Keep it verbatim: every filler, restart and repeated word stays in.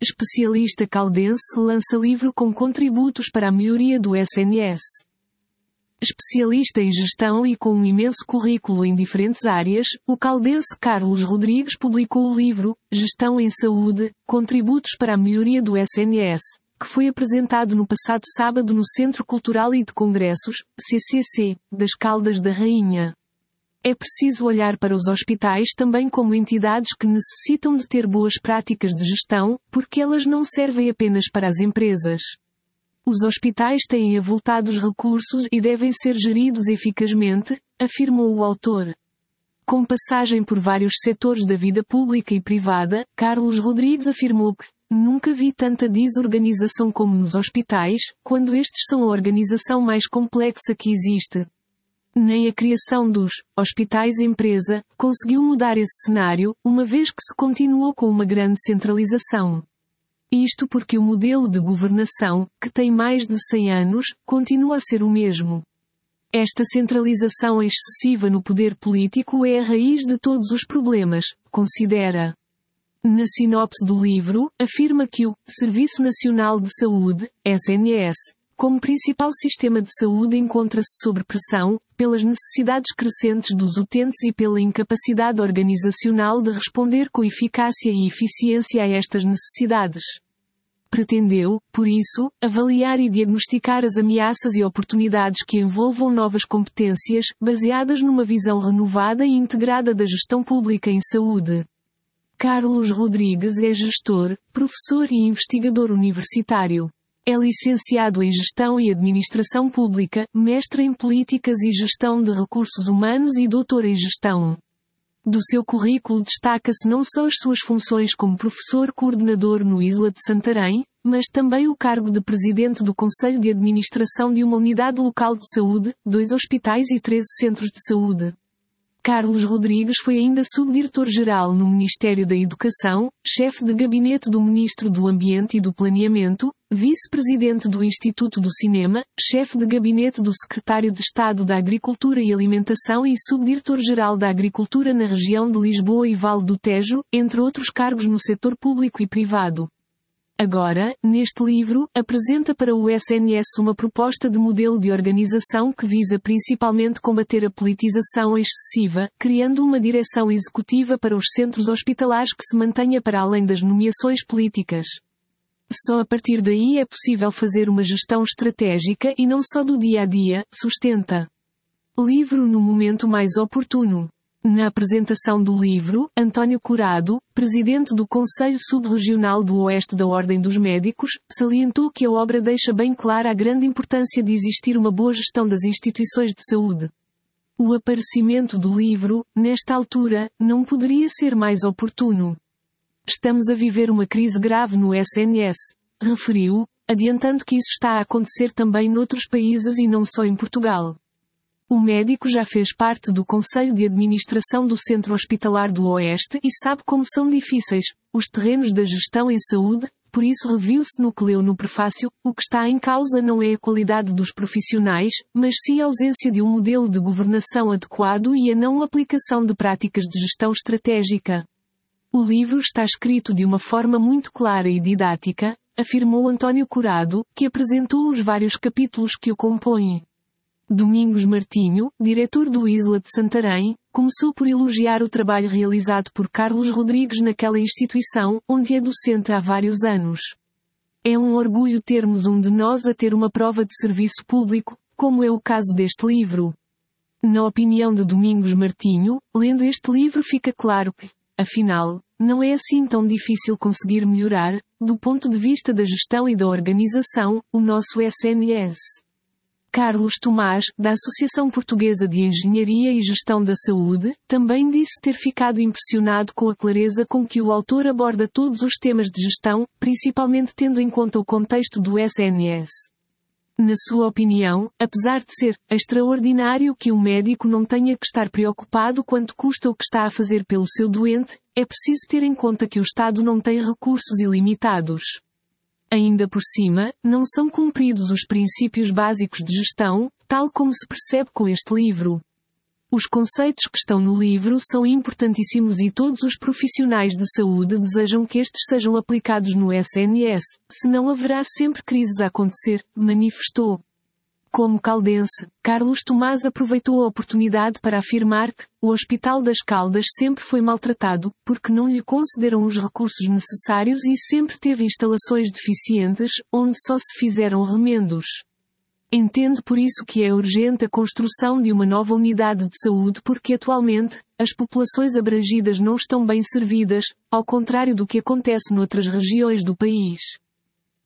Especialista caldense lança livro com contributos para a melhoria do S N S. Especialista em gestão e com um imenso currículo em diferentes áreas, o caldense Carlos Rodrigues publicou o livro Gestão em Saúde, Contributos para a Melhoria do S N S, que foi apresentado no passado sábado no Centro Cultural e de Congressos, C C C, das Caldas da Rainha. É preciso olhar para os hospitais também como entidades que necessitam de ter boas práticas de gestão, porque elas não servem apenas para as empresas. Os hospitais têm avultados recursos e devem ser geridos eficazmente, afirmou o autor. Com passagem por vários setores da vida pública e privada, Carlos Rodrigues afirmou que nunca vi tanta desorganização como nos hospitais, quando estes são a organização mais complexa que existe. Nem a criação dos hospitais-empresa conseguiu mudar esse cenário, uma vez que se continuou com uma grande centralização. Isto porque o modelo de governação, que tem mais de cem anos, continua a ser o mesmo. Esta centralização excessiva no poder político é a raiz de todos os problemas, considera. Na sinopse do livro, afirma que o Serviço Nacional de Saúde, S N S, como principal sistema de saúde encontra-se sob pressão, pelas necessidades crescentes dos utentes e pela incapacidade organizacional de responder com eficácia e eficiência a estas necessidades. Pretendeu, por isso, avaliar e diagnosticar as ameaças e oportunidades que envolvam novas competências, baseadas numa visão renovada e integrada da gestão pública em saúde. Carlos Rodrigues é gestor, professor e investigador universitário. É licenciado em Gestão e Administração Pública, mestre em Políticas e Gestão de Recursos Humanos e doutor em Gestão. Do seu currículo destaca-se não só as suas funções como professor coordenador no Isla de Santarém, mas também o cargo de presidente do Conselho de Administração de uma unidade local de saúde, dois hospitais e treze centros de saúde. Carlos Rodrigues foi ainda subdiretor-geral no Ministério da Educação, chefe de gabinete do Ministro do Ambiente e do Planeamento, vice-presidente do Instituto do Cinema, chefe de gabinete do Secretário de Estado da Agricultura e Alimentação e subdiretor-geral da Agricultura na região de Lisboa e Vale do Tejo, entre outros cargos no setor público e privado. Agora, neste livro, apresenta para o S N S uma proposta de modelo de organização que visa principalmente combater a politização excessiva, criando uma direção executiva para os centros hospitalares que se mantenha para além das nomeações políticas. Só a partir daí é possível fazer uma gestão estratégica e não só do dia a dia, sustenta. Livro no momento mais oportuno. Na apresentação do livro, António Curado, presidente do Conselho Subregional do Oeste da Ordem dos Médicos, salientou que a obra deixa bem clara a grande importância de existir uma boa gestão das instituições de saúde. O aparecimento do livro, nesta altura, não poderia ser mais oportuno. Estamos a viver uma crise grave no S N S, referiu, adiantando que isso está a acontecer também noutros países e não só em Portugal. O médico já fez parte do Conselho de Administração do Centro Hospitalar do Oeste e sabe como são difíceis os terrenos da gestão em saúde, por isso reviu-se no que leu no prefácio, o que está em causa não é a qualidade dos profissionais, mas sim a ausência de um modelo de governação adequado e a não aplicação de práticas de gestão estratégica. O livro está escrito de uma forma muito clara e didática, afirmou António Curado, que apresentou os vários capítulos que o compõem. Domingos Martinho, diretor do Isla de Santarém, começou por elogiar o trabalho realizado por Carlos Rodrigues naquela instituição, onde é docente há vários anos. É um orgulho termos um de nós a ter uma prova de serviço público, como é o caso deste livro. Na opinião de Domingos Martinho, lendo este livro fica claro que, afinal, não é assim tão difícil conseguir melhorar, do ponto de vista da gestão e da organização, o nosso S N S. Carlos Tomás, da Associação Portuguesa de Engenharia e Gestão da Saúde, também disse ter ficado impressionado com a clareza com que o autor aborda todos os temas de gestão, principalmente tendo em conta o contexto do S N S. Na sua opinião, apesar de ser extraordinário que um médico não tenha que estar preocupado quanto custa o que está a fazer pelo seu doente, é preciso ter em conta que o Estado não tem recursos ilimitados. Ainda por cima, não são cumpridos os princípios básicos de gestão, tal como se percebe com este livro. Os conceitos que estão no livro são importantíssimos e todos os profissionais de saúde desejam que estes sejam aplicados no S N S, senão haverá sempre crises a acontecer, manifestou. Como caldense, Carlos Tomás aproveitou a oportunidade para afirmar que o Hospital das Caldas sempre foi maltratado, porque não lhe concederam os recursos necessários e sempre teve instalações deficientes, onde só se fizeram remendos. Entendo por isso que é urgente a construção de uma nova unidade de saúde porque atualmente, as populações abrangidas não estão bem servidas, ao contrário do que acontece noutras regiões do país.